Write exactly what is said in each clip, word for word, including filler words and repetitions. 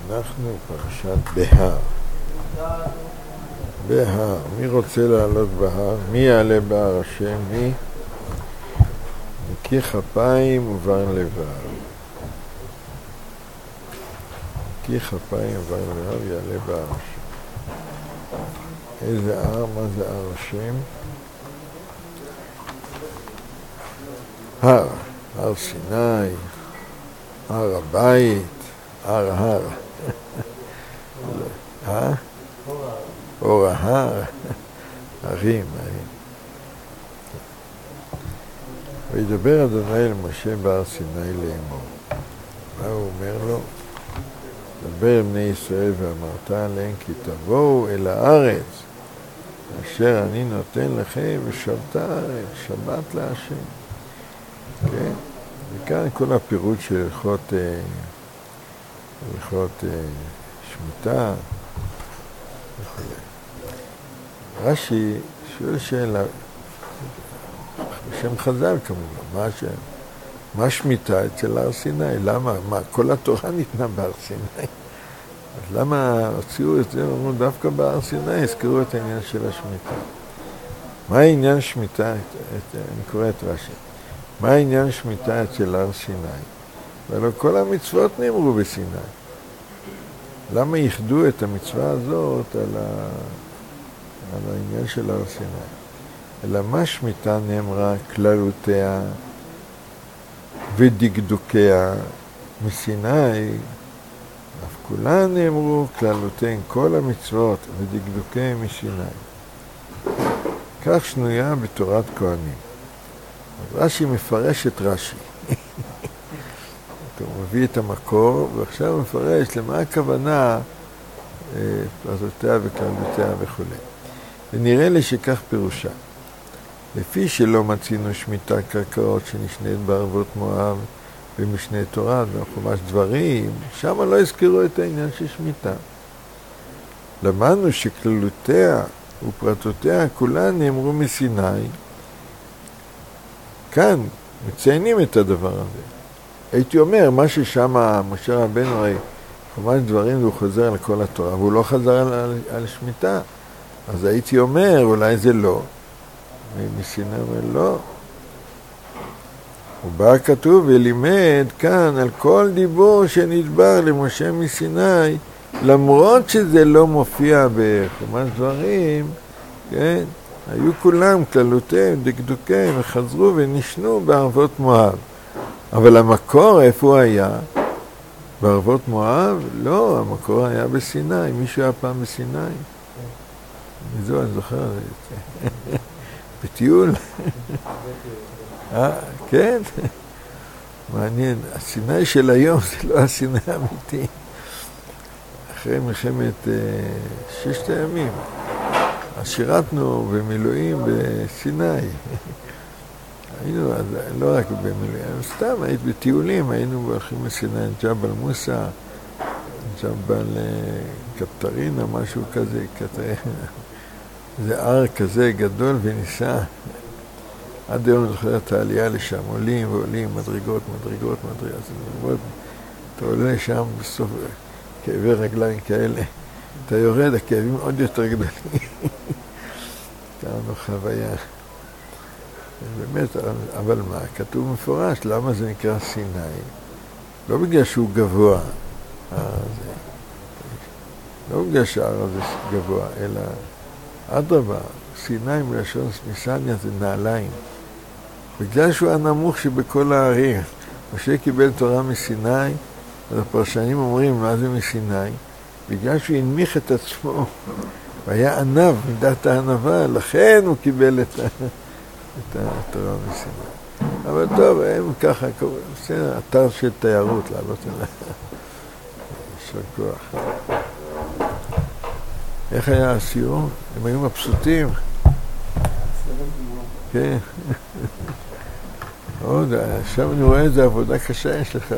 אנחנו פרשת בהר. בהר. מי רוצה לעלות בהר? מי יעלה בהר השם? מי? נקי כפיים ובר לבב. נקי כפיים ובר לבב יעלה בהר השם. איזה הר? מה זה הר השם? הר. הר סיני, הר הבית, הר הר. אה? אור ההר. הרים, הרים. וידבר אדוני אל משה בהר סיני לאמור. מה הוא אומר לו? דבר בני ישראל ואמרת עליהם כי תבואו אל הארץ אשר אני נותן לכם ושבת הארץ, שבת להשם. כן? וכאן כל הפירוט של הלכות הלכות שמיטה וכו'. רש"י שואל שאלה בשם חז"ל כמובן, מה השם? מה שמיטה אצל הר סיני? למה? מה? כל התורה ניתנה בהר סיני. אז למה הוציאו את זה? אמרו דווקא בהר סיני, הזכרו את העניין של השמיטה. מה העניין שמיטה? אני קורא את רש"י. מה העניין שמיטה אצל הר סיני? ולא כל המצוות נאמרו בסיני. למה ייחדו את המצווה הזאת על, ה... על העניין של הר סיני? אלא מה שמיטה נאמרה כללותיה ודקדוקיה מסיני, אף כולן נאמרו כללותיהן כל המצוות ודקדוקיהן מסיני. כך שנויה בתורת כהנים. רש"י מפרש את רש"י. הוא מביא את המקור, ועכשיו הוא מפרש למה הכוונה פרטותיה וכללותיה וכו'. ונראה לי שכך פירושה. לפי שלא מצינו שמיטה קרקעות שנשנית בערבות מואב במשנה תורה ובחומש דברים, שם לא הזכירו את העניין של שמיטה. למדנו שכללותיה ופרטותיה כולן נאמרו מסיני. כאן מציינים את הדבר הזה. הייתי אומר, מה ששם משה רבנו, הרי חומש דברים והוא חוזר על כל התורה, והוא לא חזר על, על, על שמיטה. אז הייתי אומר, אולי זה לא. ומסיני אומר, לא. ובא כתוב ולימד כאן על כל דיבור שנדבר למשה מסיני, למרות שזה לא מופיע בחומש דברים, כן? היו כולם כללותיהם, דקדוקיהם, וחזרו ונשנו בערבות מואב. אבל המקור, איפה הוא היה? בערבות מואב? לא, המקור היה בסיני. מישהו היה פעם בסיני? מזו אני זוכר את זה. בטיול? אה, כן? מעניין. הסיני של היום זה לא הסיני האמיתי. אחרי מלחמת ששת הימים. אז שירתנו במילואים בסיני. היינו, לא רק במילואים, סתם היית בטיולים, היינו הולכים לסיני, ג'בל מוסא, ג'בל קטרינה, משהו כזה, זה הר כזה גדול וניסה. עד היום זוכר את העלייה לשם, עולים ועולים, מדרגות, מדרגות, מדרגות. אתה עולה לשם בסוף, כאבי רגליים כאלה. אתה יורד, הכאבים עוד יותר גדולים. הייתה לנו חוויה. באמת, אבל מה? כתוב מפורש, למה זה נקרא סיני? לא בגלל שהוא גבוה, לא בגלל שההר הזה גבוה, אלא אדרבה, סיני מלשון מסניה זה נעליים. בגלל שהוא הנמוך שבכל הערים. משה קיבל תורה מסיני, אז הפרשנים אומרים, מה זה מסיני? בגלל שהוא הנמיך את עצמו, והיה ענב, מידת הענבה, לכן הוא קיבל את, ה, את התורה מסיני. אבל טוב, הם ככה, זה אתר של תיירות, לעלות אליו. יישר כוח. איך היה הסיור? הם היו מבסוטים. כן. עוד, עכשיו אני רואה איזה עבודה קשה יש לך.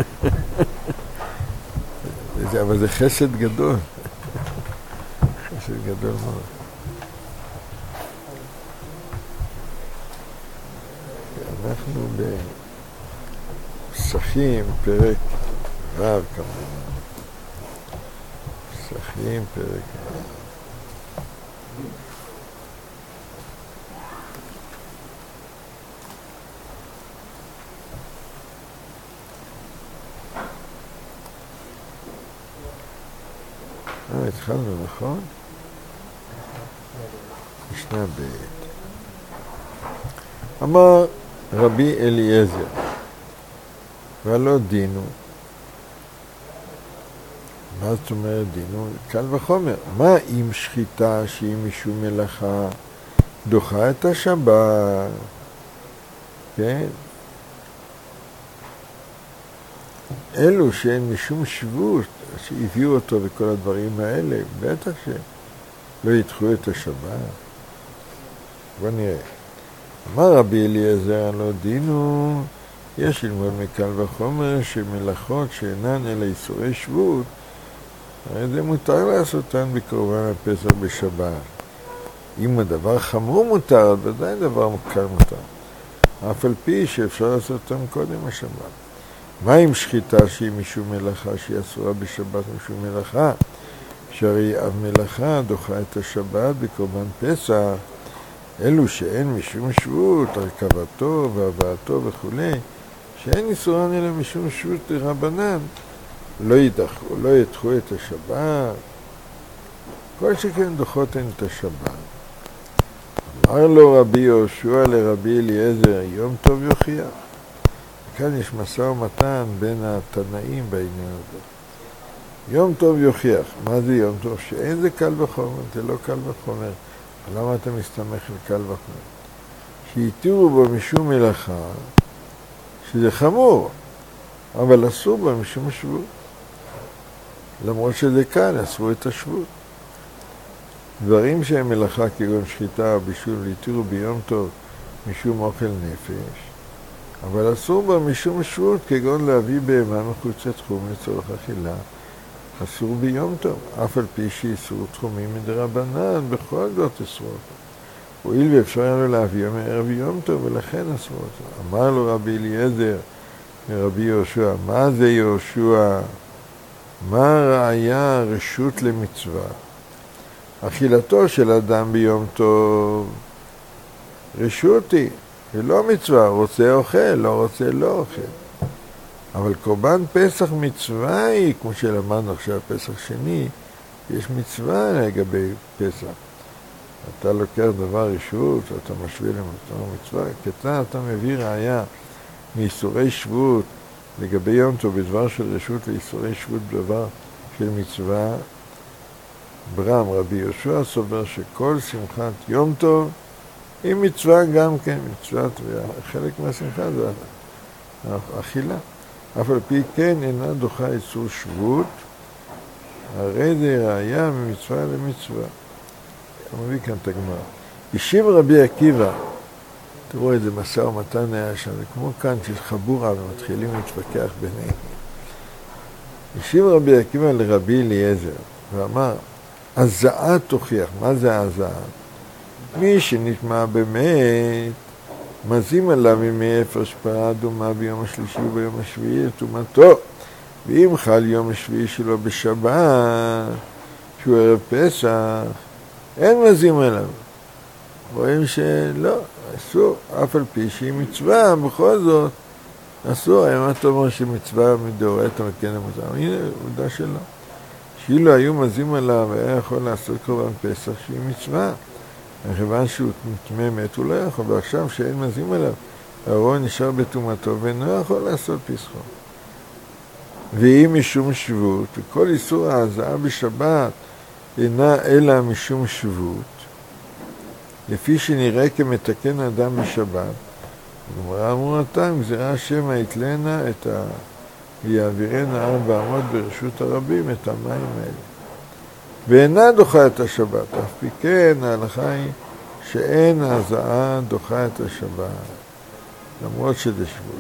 אבל זה חסד גדול. חסד גדול מאוד. אנחנו בפסחים, פרק רב כמובן. נסחים פרק אה, התחלנו, נכון? משנה ב' אמר רבי אליעזר, ולא דינו. מה זאת אומרת דינו? קל וחומר. מה אם שחיטה שהיא משום מלאכה דוחה את השבת? כן? אלו שאין משום שבות, שהביאו אותו וכל הדברים האלה, בטח שלא ידחו את השבת. בוא נראה. אמר רבי אליעזר, לא דינו, יש ללמוד מקל וחומר שמלאכות שאינן אלא איסורי שבות, הרי זה מותר לעשותן בקורבן הפסח בשבת. אם הדבר חמור מותר, אז ודאי דבר קל מותר. אף על פי שאפשר לעשותן קודם השבת. מה עם שחיטה שהיא משום מלאכה, שהיא אסורה בשבת משום מלאכה? שהרי אב מלאכה דוחה את השבת בקורבן פסח, אלו שאין משום שבות, הרכבתו והבאתו וכו', שאין איסורן אלא משום שבות רבנן, לא ידחו, לא ידחו את השבת, כל שכן דוחות אין את השבת. אמר לו רבי יהושע לרבי אליעזר, יום טוב יוכיח. כאן יש משא ומתן בין התנאים בעניין הזה. יום טוב יוכיח. מה זה יום טוב? שאין זה קל וחומר, זה לא קל וחומר. למה אתה מסתמך על קל וחומר? שהתירו בו משום מלאכה, שזה חמור, אבל אסור בו משום שבות. למרות שזה כאן, אסרו את השבות. דברים שהם מלאכה כגון שחיטה או בישול, התירו ביום טוב משום אוכל נפש, אבל אסור בה משום שבות, כגון להביא בהמה מחוץ לתחום לצורך אכילה, אסור ביום טוב, אף על פי שאיסור תחומים מדרבנן, בכל זאת אסור אותו. הואיל ואפשר היה לו להביא מערב יום טוב, ולכן אסור אותו. אמר לו רבי אליעזר מרבי יהושע, מה זה יהושע? מה ראיה רשות למצווה? אכילתו של אדם ביום טוב רשות היא, ולא מצווה, רוצה אוכל, לא רוצה לא אוכל. אבל קורבן פסח מצווה היא, כמו שלמדנו עכשיו פסח שני, יש מצווה לגבי פסח. אתה לוקח דבר רשות, אתה משווה למטרה מצווה, כתא אתה מביא ראיה מאיסורי שבות לגבי יום טוב בדבר של רשות לאיסורי שבות בדבר של מצווה. ברם רבי יהושע סובר שכל שמחת יום טוב היא מצווה גם כן, מצווה, חלק מהשמחה זה אכילה. אף על פי כן אינה דוחה איסור שבות, הרי זה ראיה ממצווה למצווה. אני מביא כאן את הגמרא. השיב רבי עקיבא, תראו איזה משא ומתן היה שם, זה כמו כאן שיש חבורה ומתחילים להתווכח ביניהם. השיב רבי עקיבא לרבי אליעזר ואמר, הזעה תוכיח. מה זה הזעה? מי שנטמע באמת, מזים עליו ממי הפרש פרה אדומה ביום השלישי וביום השביעי לטומאתו. ואם חל יום השביעי שלו בשבת, שהוא ערב פסח, אין מזים עליו. רואים שלא, אסור, אף על פי שהיא מצווה, בכל זאת, אסור. אם אתה אומר שמצווה מדאורייתא וכן למותר, הנה, עובדה שלא. שאילו היו מזים עליו, היה יכול לעשות קורבן פסח שהיא מצווה. מכיוון שהוא טמא מת, הוא לא יכול, ועכשיו שאין מזים עליו, הארון נשאר בטומאתו, ואינו יכול לעשות פסחו. ואם משום שבות, וכל איסור ההזעה בשבת אינה אלא משום שבות, לפי שנראה כמתקן אדם בשבת, גמרא אמרתם, גזירה השם היתלנה את ה... ויעבירנה ארבע אמות ברשות הרבים את המים האלה. ואינה דוחה את השבת, אף פי כן ההלכה היא שאין ההזעה דוחה את השבת, למרות שזה שבות.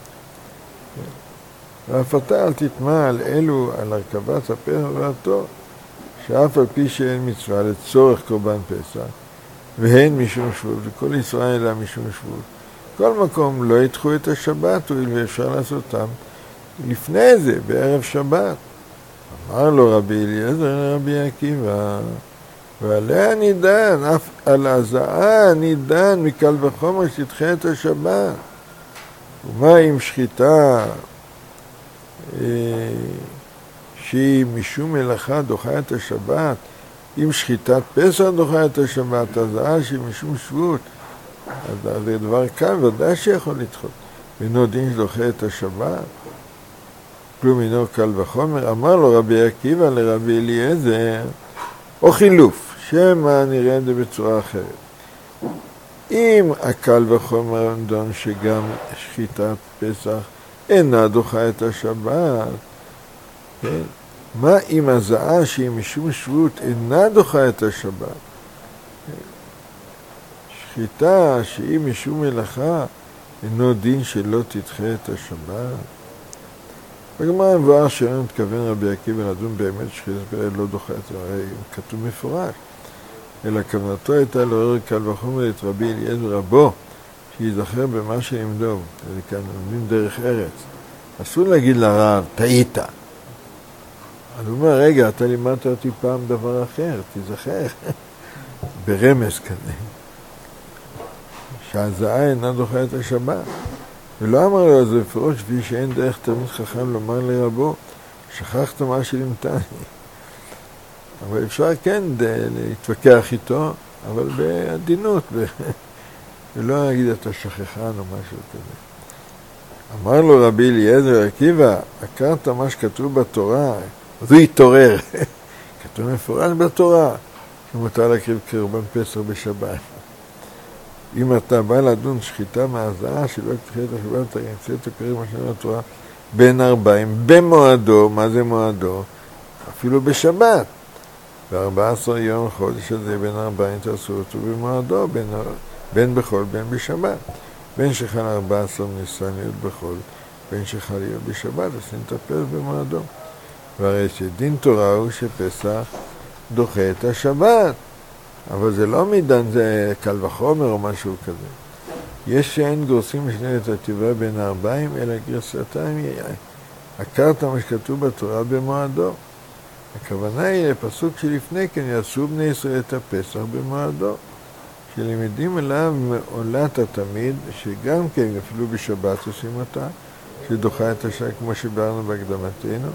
ואף אתה אל תטמע על אלו, על הרכבת הפסח והתור, שאף על פי שאין מצווה לצורך קורבן פסח, והן משום שבות, וכל ישראל אלא משום שבות. כל מקום לא ידחו את השבת, ואפשר לעשותם לפני זה, בערב שבת. אמר לו רבי אליעזר לרבי עקיבא, ועליה נידן, אף על הזעה נידן מקל וחומר שתדחה את השבת. ומה עם שחיטה אה, שהיא משום מלאכה דוחה את השבת? אם שחיטת פסח דוחה את השבת, הזעה שהיא משום שבות, אז זה דבר קל, ודאי שיכול לדחות. אינו דין שדוחה את השבת, כלום אינו קל וחומר. אמר לו רבי עקיבא לרבי אליעזר, או חילוף, שמה נראה את זה בצורה אחרת. אם הקל וחומר דון שגם שחיטת פסח אינה דוחה את השבת, כן? מה אם הזעה שהיא משום שבות אינה דוחה את השבת? שחיטה שהיא משום מלאכה אינו דין שלא תדחה את השבת. בגמרא מבואר שאין מתכוון רבי עקיבא לדון באמת שחיטת פסח לא דוחה את השבת, הרי כתוב מפורש. אלא כוונתו הייתה לעורר קל וחומר את רבי אליעזר רבו, שיזכר במה שלימדו. זה כאן לומדים דרך ארץ. אסור להגיד לרב, טעית. אז הוא אומר, רגע, אתה לימדת אותי פעם דבר אחר, תזכר. ברמז כזה. שהזעה אינה דוחה את השבת. ולא אמר לו, זה בפירוש, כפי שאין דרך תלמיד חכם לומר לרבו, שכחת מה שלימדני. אבל אפשר כן להתווכח איתו, אבל בעדינות, ולא להגיד אתה שכחן או משהו כזה. אמר לו רבי אליעזר עקיבא, הכרת מה שכתוב בתורה, אז הוא התעורר. כתוב מפורש בתורה, שמותר להקריב קרבן פסח בשבת. אם אתה בא לדון שחיטה מהזעה שלא תדחה את השבת, אתה ימצא את הקריב מה שאומר התורה, בין ארבעים, במועדו, מה זה מועדו? אפילו בשבת. ב-ארבעה עשר יום חודש הזה בין ארבעים תעשו אותו במועדו, בין, בין בחול בין בשבת. בין שחל ארבע עשרה ניסן להיות בחול, בין שחל להיות בשבת, אז נטפל במועדו. והרי שדין תורה הוא שפסח דוחה את השבת. אבל זה לא מידן, זה קל וחומר או משהו כזה. יש שאין גורסים משנה את הטבעה בין הארבעים, אלא גרסתם הכרת מה שכתוב בתורה במועדו. הכוונה היא לפסוק שלפני כן יעשו בני ישראל את הפסח במועדו, שלמדים אליו מעולת התמיד, שגם כן אפילו בשבת עושים אותה, שדוחה את השעה כמו שבארנו בהקדמתנו.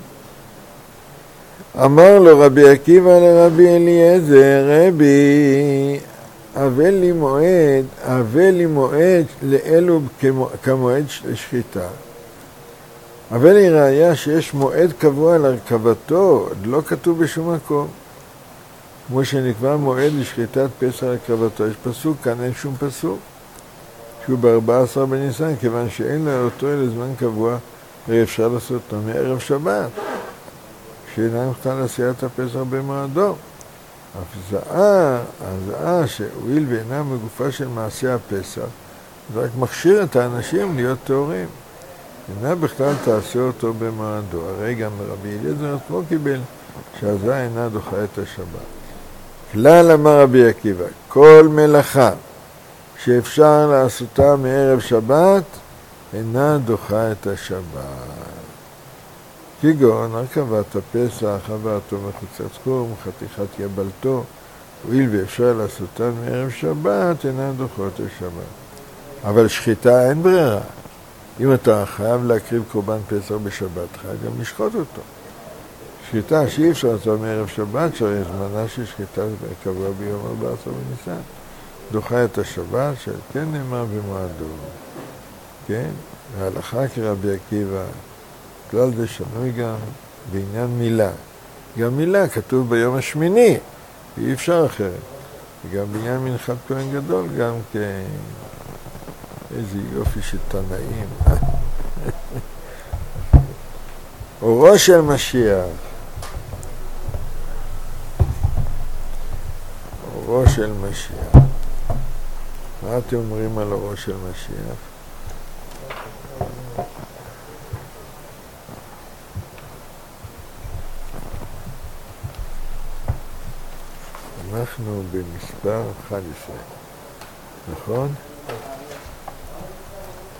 אמר לו רבי עקיבא לרבי אליעזר, רבי, אבל לי מועד, אבל לי מועד לאלו כמועד שחיטה. אבל לי ראיה שיש מועד קבוע להרכבתו, לא כתוב בשום מקום. כמו שנקבע מועד לשחיטת פסח להרכבתו, יש פסוק, כאן אין שום פסוק. שהוא ב-ארבעה עשר בניסן, כיוון שאין לה אותו אלא זמן קבוע, הרי אפשר לעשות אותו מערב שבת. שאינה מוכתה לעשיית הפסח במועדו. הזעה, הזעה שהואיל ואינה מגופה של מעשה הפסח, זה רק מכשיר את האנשים להיות טהורים. אינה בכלל תעשה אותו במועדו. הרי גם רבי אליעזר עצמו קיבל שהזעה אינה דוחה את השבת. כלל אמר רבי עקיבא, כל מלאכה שאפשר לעשותה מערב שבת, אינה דוחה את השבת. כגון הרכבת הפסח, הבאתו מחוצת חום, חתיכת יבלתו, הואיל ואפשר לעשותה מערב שבת, אינה דוחות השבת. אבל שחיטה אין ברירה. אם אתה חייב להקריב קורבן פסח בשבת, חייב גם לשחוט אותו. שחיטה שאי אפשר לעשות מערב שבת, שהרי זמנה של שחיטה קבוע ביום ארבע עשר בניסן. דוחה את השבת, שכן נאמר במועדו. כן? ההלכה כרבי עקיבא, כלל זה שנוי גם בעניין מילה. גם מילה כתוב ביום השמיני, ואי אפשר אחרת. וגם בעניין מנחת כהן גדול, גם כאיזה יופי של תנאים. אורו של משיח. אורו של משיח. מה אתם אומרים על אורו של משיח? אנחנו במספר אחת עשרה, נכון?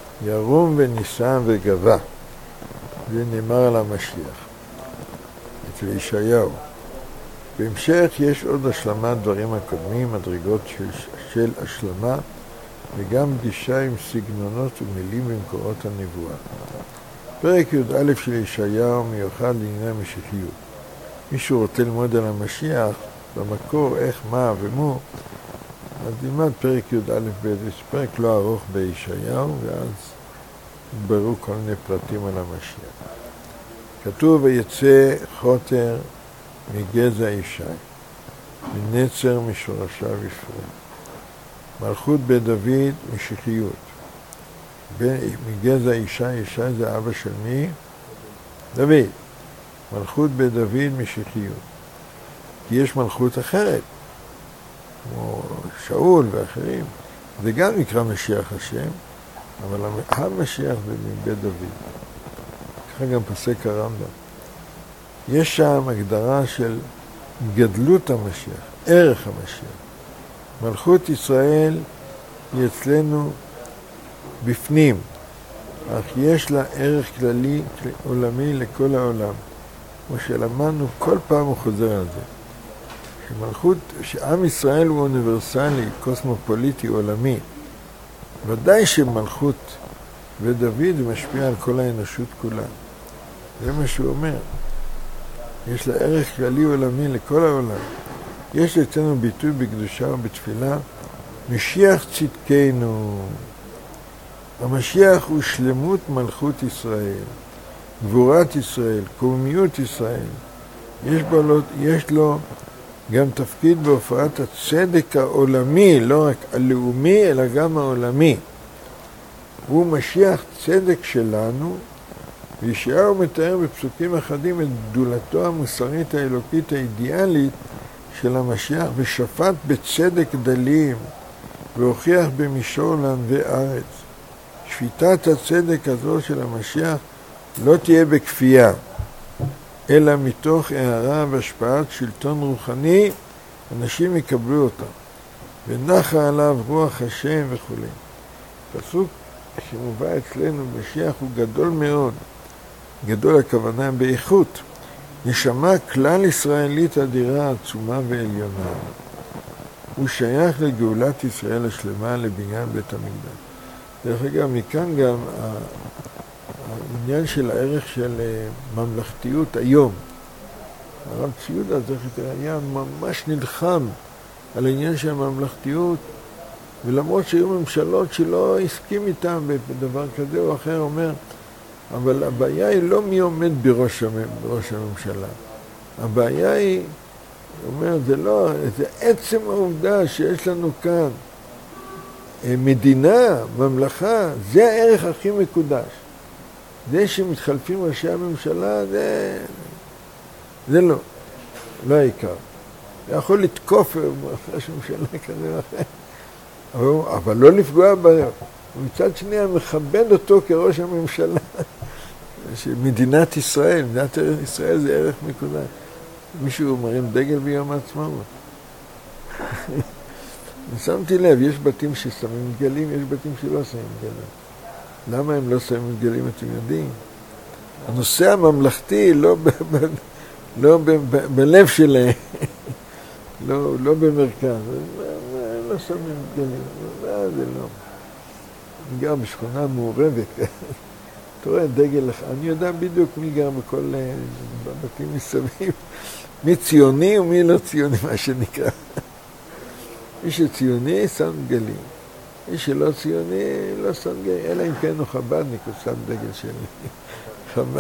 ירום וניסן וגבה, זה נאמר על המשיח. אצל ישעיהו. בהמשך יש עוד השלמת דברים הקודמים, מדרגות של, של השלמה, וגם פגישה עם סגנונות ומילים במקורות הנבואה. פרק י"א של ישעיהו מיוחד לעניין המשיחיות. מישהו רוצה ללמוד על המשיח, במקור, איך, מה ומו, אז נלמד פרק י"א ב', זה פרק לא ארוך בישעיהו, ואז יתבררו כל מיני פרטים על המשיח. כתוב ויצא חוטר מגזע ישי, מנצר משורשיו יפרח. מלכות בית דוד משיחיות. מגזע ישי, ישי זה אבא של מי? דוד. מלכות בית דוד משיחיות. כי יש מלכות אחרת, כמו שאול ואחרים. זה גם נקרא משיח השם, אבל המשיח זה מבית דוד. ככה גם פסק הרמב"ם. יש שם הגדרה של גדלות המשיח, ערך המשיח. מלכות ישראל היא אצלנו בפנים, אך יש לה ערך כללי עולמי לכל העולם. כמו שלמדנו, כל פעם הוא חוזר על זה. שמלכות, שעם ישראל הוא אוניברסלי, קוסמופוליטי, עולמי. ודאי שמלכות ודוד משפיע על כל האנושות כולה. זה מה שהוא אומר. יש לה ערך כללי עולמי לכל העולם. יש אצלנו ביטוי בקדושה ובתפילה, משיח צדקנו. המשיח הוא שלמות מלכות ישראל, גבורת ישראל, קוממיות ישראל. יש בו, יש לו גם תפקיד בהופעת הצדק העולמי, לא רק הלאומי, אלא גם העולמי. הוא משיח צדק שלנו, וישעיהו מתאר בפסוקים אחדים את גדולתו המוסרית האלוקית האידיאלית של המשיח, ושפט בצדק דלים, והוכיח במישור לענבי ארץ. שפיטת הצדק הזו של המשיח לא תהיה בכפייה, אלא מתוך הערה והשפעת שלטון רוחני, אנשים יקבלו אותה. ונחה עליו רוח השם וכו'. פסוק שמובא אצלנו, משיח הוא גדול מאוד. גדול הכוונה באיכות. נשמה כלל ישראלית אדירה, עצומה ועליונה. הוא שייך לגאולת ישראל השלמה לבניין בית המקדש. דרך אגב, מכאן גם העניין של הערך של ממלכתיות היום. הרב ציודה זכר היה ממש נלחם על העניין של הממלכתיות, ולמרות שהיו ממשלות שלא הסכים איתם בדבר כזה או אחר, אומר, אבל הבעיה היא לא מי עומד בראש, בראש הממשלה. הבעיה היא, אומר, זה לא, זה עצם העובדה שיש לנו כאן מדינה, ממלכה, זה הערך הכי מקודש. זה שמתחלפים ראשי הממשלה, זה, זה לא, לא העיקר. הוא יכול לתקוף ראש הממשלה כזה ואחר, אבל, אבל לא לפגוע בו. ומצד שני, מכבד אותו כראש הממשלה. שמדינת ישראל, מדינת ישראל זה ערך מקודש. מישהו מרים דגל ביום העצמאות. שמתי לב, יש בתים ששמים דגלים, יש בתים שלא שמים דגלים. למה הם לא שמים דגלים, אתם יודעים? הנושא הממלכתי לא, ב, ב, לא ב, ב, בלב שלהם, לא, לא במרכז. לא שמים דגלים, לא, זה לא. אני גר בשכונה מעורבת, אתה רואה דגל, אני יודע בדיוק מי גר בכל בתים מסביב, מי ציוני ומי לא ציוני, מה שנקרא. מי שציוני שם דגלים, מי שלא ציוני לא שם דגלים, אלא אם כן הוא חב"דניק, הוא שם דגל של חב"ד.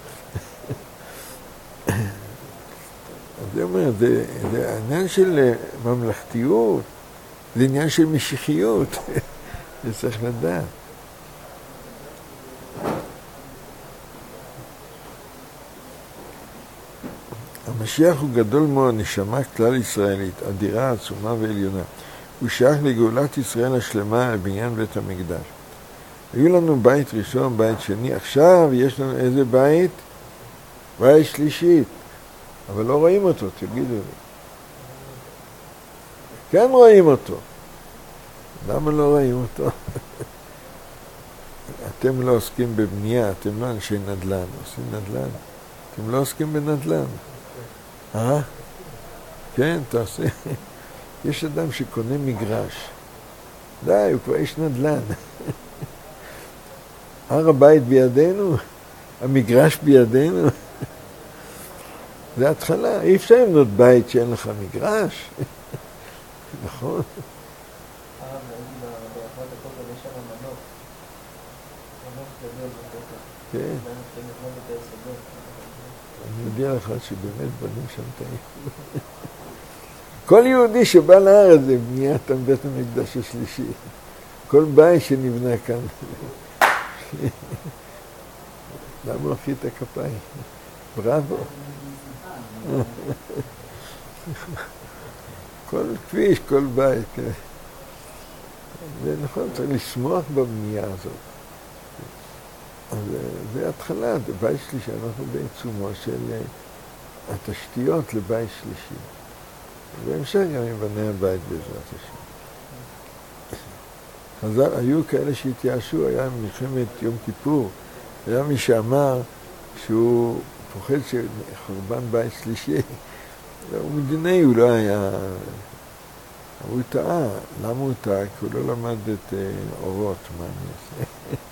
אז זה אומר, זה, זה העניין של ממלכתיות, זה עניין של משיחיות, זה צריך לדעת. המשיח הוא גדול מאוד, נשמה כלל ישראלית, אדירה, עצומה ועליונה. הוא שייך לגאולת ישראל השלמה לבניין בית המקדש. היו לנו בית ראשון, בית שני, עכשיו יש לנו איזה בית? בית שלישית, אבל לא רואים אותו, תגידו לי. כן רואים אותו. למה לא רואים אותו? אתם לא עוסקים בבנייה, אתם לא אנשי נדל"ן, עושים נדל"ן. אתם לא עוסקים בנדל"ן. אה? כן, תעשה. יש אדם שקונה מגרש. די, הוא כבר איש נדל"ן. הר הבית בידינו, המגרש בידינו. זה התחלה, אי אפשר לבנות בית שאין לך מגרש. נכון? כן. אני מודיע לך שבאמת בנים שם טעים. כל יהודי שבא לארץ זה בניית בית המקדש השלישי. כל בית שנבנה כאן. למה להפעיל את הכפיים? בראבו. כל כביש, כל בית. זה נכון, צריך לשמוח בבנייה הזאת. אז זה התחלה, זה בית שלישי, אנחנו בעיצומו של התשתיות לבית שלישי. והמשך גם עם בני הבית בעזרת השם. חז"ל, היו כאלה שהתייאשו, היה מלחמת יום כיפור, היה מי שאמר שהוא פוחד שחורבן בית שלישי, הוא מדיני, הוא לא היה, הוא טעה. למה הוא טעה? כי הוא לא למד את אורות, מה אני עושה?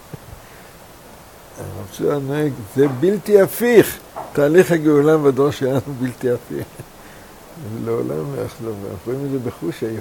הרב נוהג, זה בלתי הפיך, תהליך הגאולה בדור שלנו בלתי הפיך. לעולם אנחנו רואים את זה בחוש היום.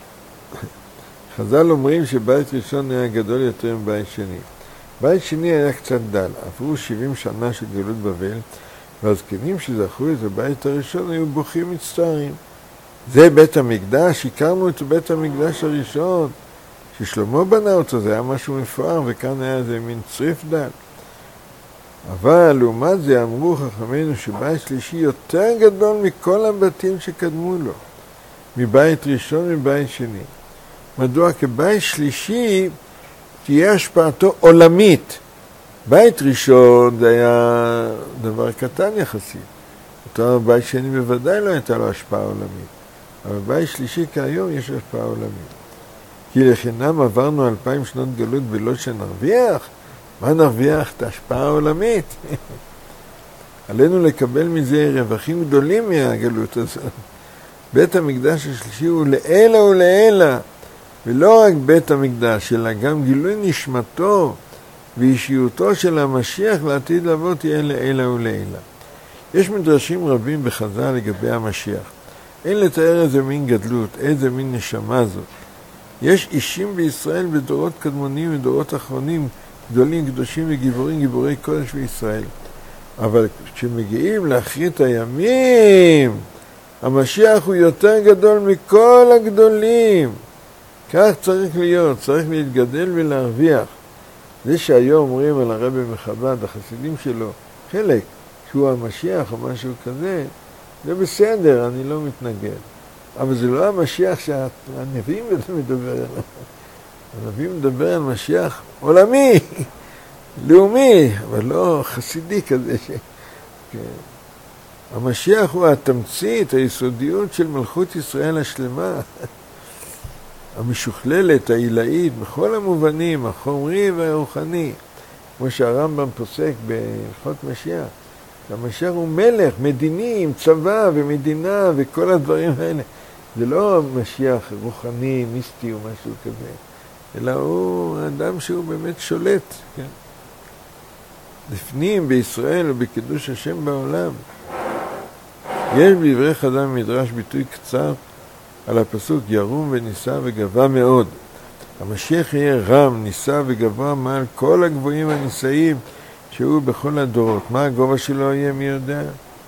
חז"ל אומרים שבית ראשון היה גדול יותר מבית שני. בית שני היה קצת דל, עברו שבעים שנה של גלות בבל, והזקנים שזכו את הבית הראשון היו בוכים מצטערים. זה בית המקדש, הכרנו את בית המקדש הראשון, ששלמה בנה אותו, זה היה משהו מפואר, וכאן היה איזה מין צריף דל. אבל לעומת זה אמרו חכמינו שבית שלישי יותר גדול מכל הבתים שקדמו לו, מבית ראשון מבית שני. מדוע? כי בית שלישי תהיה השפעתו עולמית. בית ראשון זה היה דבר קטן יחסית. אותו בית שני בוודאי לא הייתה לו השפעה עולמית. אבל בית שלישי כיום יש השפעה עולמית. כי לחינם עברנו אלפיים שנות גלות בלא שנרוויח. מה נרוויח? את ההשפעה העולמית. עלינו לקבל מזה רווחים גדולים מהגלות הזאת. בית המקדש השלישי הוא לעילה ולעילה, ולא רק בית המקדש, אלא גם גילוי נשמתו ואישיותו של המשיח לעתיד לבוא תהיה לעילה ולעילה. יש מדרשים רבים בחז"ל לגבי המשיח. אין לתאר איזה מין גדלות, איזה מין נשמה זאת. יש אישים בישראל בדורות קדמונים ודורות אחרונים, גדולים, קדושים וגיבורים, גיבורי קודש בישראל. אבל כשמגיעים לאחרית הימים, המשיח הוא יותר גדול מכל הגדולים. כך צריך להיות, צריך להתגדל ולהרוויח. זה שהיום אומרים על הרבי מחב"ד, החסידים שלו, חלק, שהוא המשיח או משהו כזה, זה בסדר, אני לא מתנגד. אבל זה לא המשיח שהנביאים מדבר עליו. הנביא מדבר על משיח עולמי, לאומי, אבל לא חסידי כזה. ש... כן. המשיח הוא התמצית, היסודיות של מלכות ישראל השלמה, המשוכללת, העילאית, בכל המובנים, החומרי והרוחני, כמו שהרמב"ם פוסק בהלכות משיח. המשיח הוא מלך, מדיני, עם צבא ומדינה וכל הדברים האלה. זה לא משיח רוחני, מיסטי או משהו כזה. אלא הוא האדם שהוא באמת שולט, כן? לפנים בישראל ובקידוש השם בעולם. יש בדברי חז"ל מדרש ביטוי קצר על הפסוק ירום ונישא וגבוה מאוד. המשיח יהיה רם, נישא וגבוה מעל כל הגבוהים הנישאים שהוא בכל הדורות. מה הגובה שלו יהיה, מי יודע?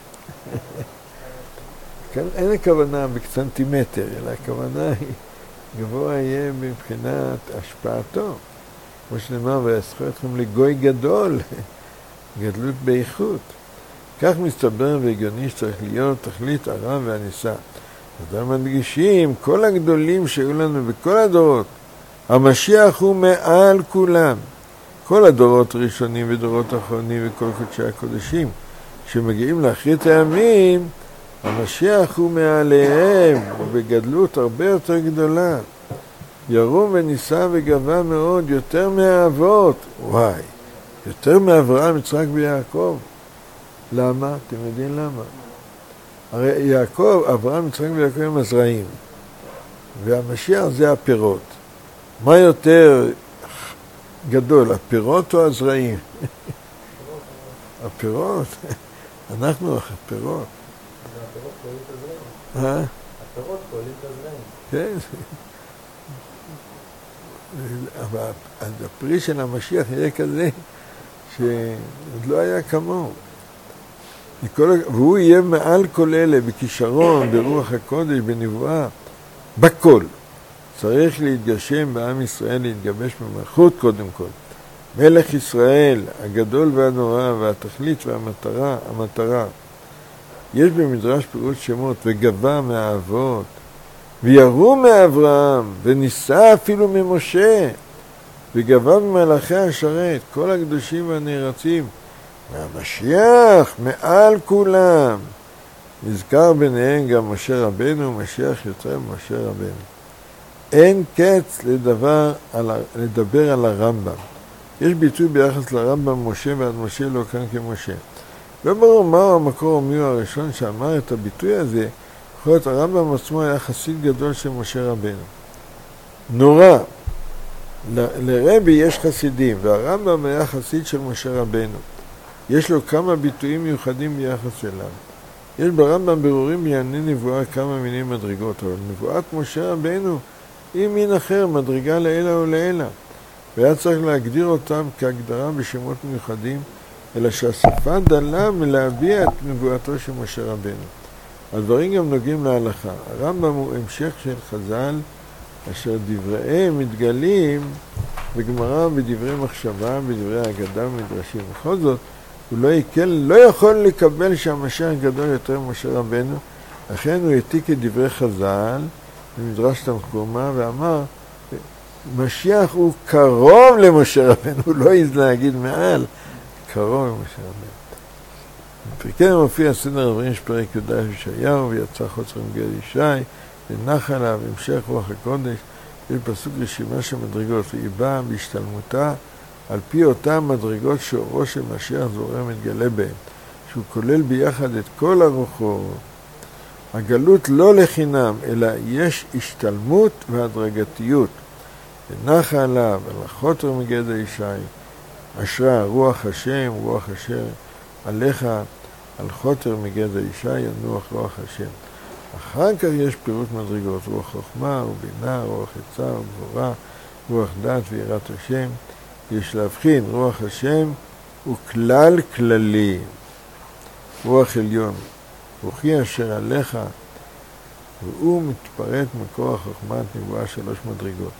כאן אין הכוונה בקסנטימטר, אלא הכוונה היא גבוה יהיה מבחינת השפעתו. כמו שנאמר, ויסחו אתכם לגוי גדול, גדלות באיכות. כך מסתבר והגיוני שצריך להיות תכלית הרם והנישא. אז הם מדגישים, כל הגדולים שהיו לנו בכל הדורות, המשיח הוא מעל כולם. כל הדורות הראשונים ודורות אחרונים וכל קודשי הקודשים, שמגיעים לאחרית הימים, המשיח הוא מעליהם, ובגדלות הרבה יותר גדולה. ירום ונישא וגבוה מאוד, יותר מהאבות. וואי, יותר מאברהם, יצחק ויעקב. למה? אתם יודעים למה? הרי יעקב, אברהם, יצחק ויעקב הם הזרעים, והמשיח זה הפירות. מה יותר גדול, הפירות או הזרעים? הפירות. אנחנו הפירות. הפירות פועלים את הזרעים. אה? הפירות פועלים את הזרעים. כן. אבל הפרי של המשיח יהיה כזה שעוד לא היה כמוהו. והוא יהיה מעל כל אלה, בכישרון, ברוח הקודש, בנבואה, בכל. צריך להתגשם בעם ישראל, להתגבש במלכות קודם כל. מלך ישראל, הגדול והנורא, והתכלית והמטרה, המטרה. יש במדרש פירוש שמות, וגבה מהאבות, וירו מאברהם, וניסה אפילו ממשה, וגבה ממלאכי השרת, כל הקדושים והנערצים, והמשיח מעל כולם. נזכר ביניהם גם משה רבנו, משיח יוצא משה רבנו. אין קץ לדבר על, לדבר על הרמב"ם. יש ביטוי ביחס לרמב"ם משה ועד משה לא כאן כמשה. לא ברור מהו המקור ומי הוא הראשון שאמר את הביטוי הזה, יכול להיות הרמב"ם עצמו היה חסיד גדול של משה רבנו. נורא, ל- לרבי יש חסידים, והרמב"ם היה חסיד של משה רבנו. יש לו כמה ביטויים מיוחדים ביחס אליו. יש ברמב"ם ברורים בענייני נבואה כמה מיני מדרגות, אבל נבואת משה רבנו היא מין אחר, מדרגה לעילה ולעילה. והיה צריך להגדיר אותם כהגדרה בשמות מיוחדים, אלא שהשפה דלה מלהביע את נבואתו של משה רבנו. הדברים גם נוגעים להלכה. הרמב"ם הוא המשך של חז"ל, אשר דבריהם מתגלים בגמרא, בדברי מחשבה, בדברי אגדה ומדרשים. בכל זאת, הוא לא, יקל, לא יכול לקבל שהמשיח גדול יותר ממשה רבנו, לכן הוא העתיק את דברי חז"ל במדרש תנחומא ואמר, משיח הוא קרוב למשה רבנו, הוא לא העז להגיד מעל, קרוב למשה רבנו. בפרקי מופיע סדר הדברים שפרק י"ד ישעיהו, ויצא חוצר מגד ישי, ונח עליו המשך רוח הקודש, יש פסוק רשימה של מדרגות, והיא באה בהשתלמותה על פי אותם מדרגות שאורו של משיח זורם מתגלה בהם, שהוא כולל ביחד את כל הרוחו. הגלות לא לחינם, אלא יש השתלמות והדרגתיות. ונח עליו, על החוטר מגד ישי, אשרה רוח השם, רוח אשר עליך, על חוטר מגד ישי, ינוח רוח השם. אחר כך יש פירוט מדרגות, רוח חוכמה ובינה, רוח עצה וגבורה, רוח דת ויראת השם. יש להבחין, רוח השם הוא כלל כללי, רוח עליון, רוחי אשר עליך, והוא מתפרט מכוח חוכמת נבואה שלוש מדרגות.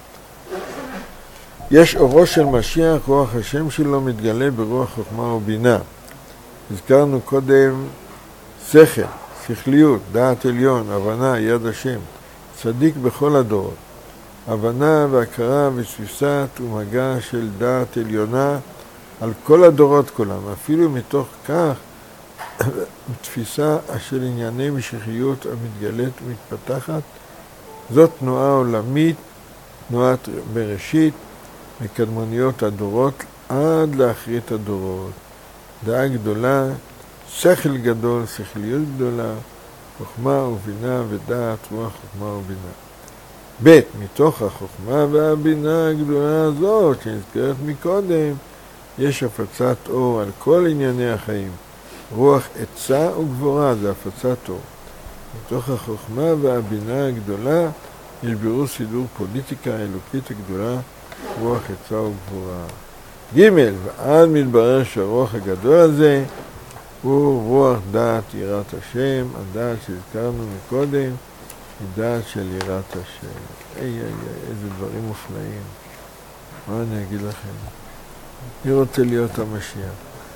יש אורו של משיח, רוח השם שלו מתגלה ברוח חוכמה ובינה. הזכרנו קודם שכל, שכליות, דעת עליון, הבנה, יד השם, צדיק בכל הדורות. הבנה והכרה ותפיסת ומגע של דעת עליונה על כל הדורות כולם, אפילו מתוך כך תפיסה של ענייני משיחיות המתגלית ומתפתחת. זאת תנועה עולמית, תנועת בראשית, מקדמוניות הדורות עד לאחרית הדורות. דעה גדולה, שכל גדול, שכליות גדולה, חוכמה ובינה ודעת, רוח חוכמה ובינה. ב' מתוך החוכמה והבינה הגדולה הזאת שנזכרת מקודם, יש הפצת אור על כל ענייני החיים. רוח עצה וגבורה זה הפצת אור. מתוך החוכמה והבינה הגדולה יש בירור סידור פוליטיקה האלוקית הגדולה, רוח עצה וגבורה. ג' ועד מתברר שהרוח הגדול הזה הוא רוח דעת יראת השם, הדעת שהזכרנו מקודם, היא דעת של יראת השם. איי איי איי, איזה דברים מופלאים. מה אני אגיד לכם? אני רוצה להיות המשיח.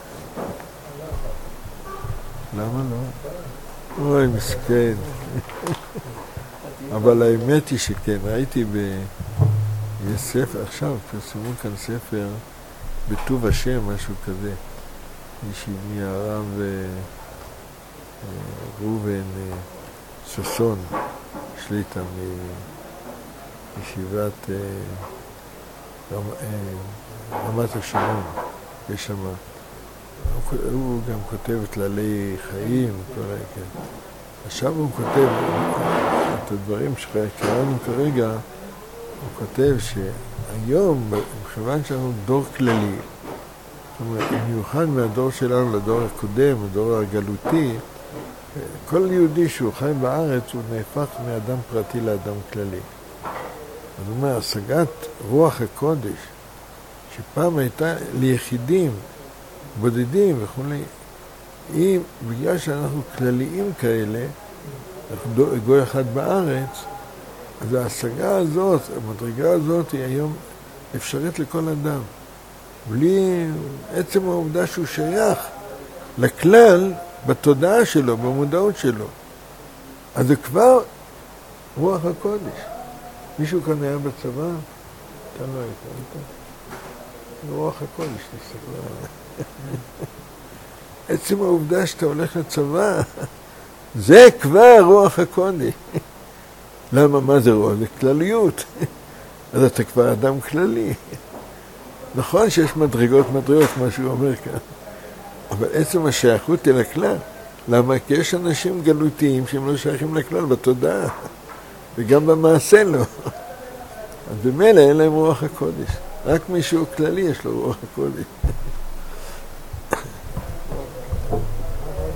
למה לא? אוי, מסכן. אבל האמת היא שכן, ראיתי ב... יש ספר, עכשיו פרסמו כאן ספר בטוב השם, משהו כזה. מישהי מהרב ראובן ששון, שליטה מישיבת רמת השרון, יש שם, הוא גם כותב כללי חיים, כל כן. עכשיו הוא כותב את הדברים שקראנו כרגע, הוא כותב שהיום, מכיוון שאנחנו דור כללי, זאת אומרת, במיוחד מהדור שלנו לדור הקודם, הדור הגלותי, כל יהודי שהוא חי בארץ הוא נהפך מאדם פרטי לאדם כללי. אז הוא אומר, השגת רוח הקודש, שפעם הייתה ליחידים, בודדים וכו', היא, בגלל שאנחנו כלליים כאלה, אנחנו גוי אחד בארץ, אז ההשגה הזאת, המדרגה הזאת היא היום אפשרית לכל אדם. בלי עצם העובדה שהוא שייך לכלל בתודעה שלו, במודעות שלו. אז זה כבר רוח הקודש. מישהו כאן היה בצבא? אתה לא היית, היית? רוח הקודש, תסתכלו עליה. עצם העובדה שאתה הולך לצבא, זה כבר רוח הקודש. למה? מה זה רוח? זה כלליות. אז אתה כבר אדם כללי. נכון שיש מדרגות מדרגות, מה שהוא אומר כאן. אבל עצם השייכות היא לכלל. למה? כי יש אנשים גלותיים שהם לא שייכים לכלל בתודעה. וגם במעשה לא. אז במילא אין להם רוח הקודש. רק מישהו כללי יש לו רוח הקודש.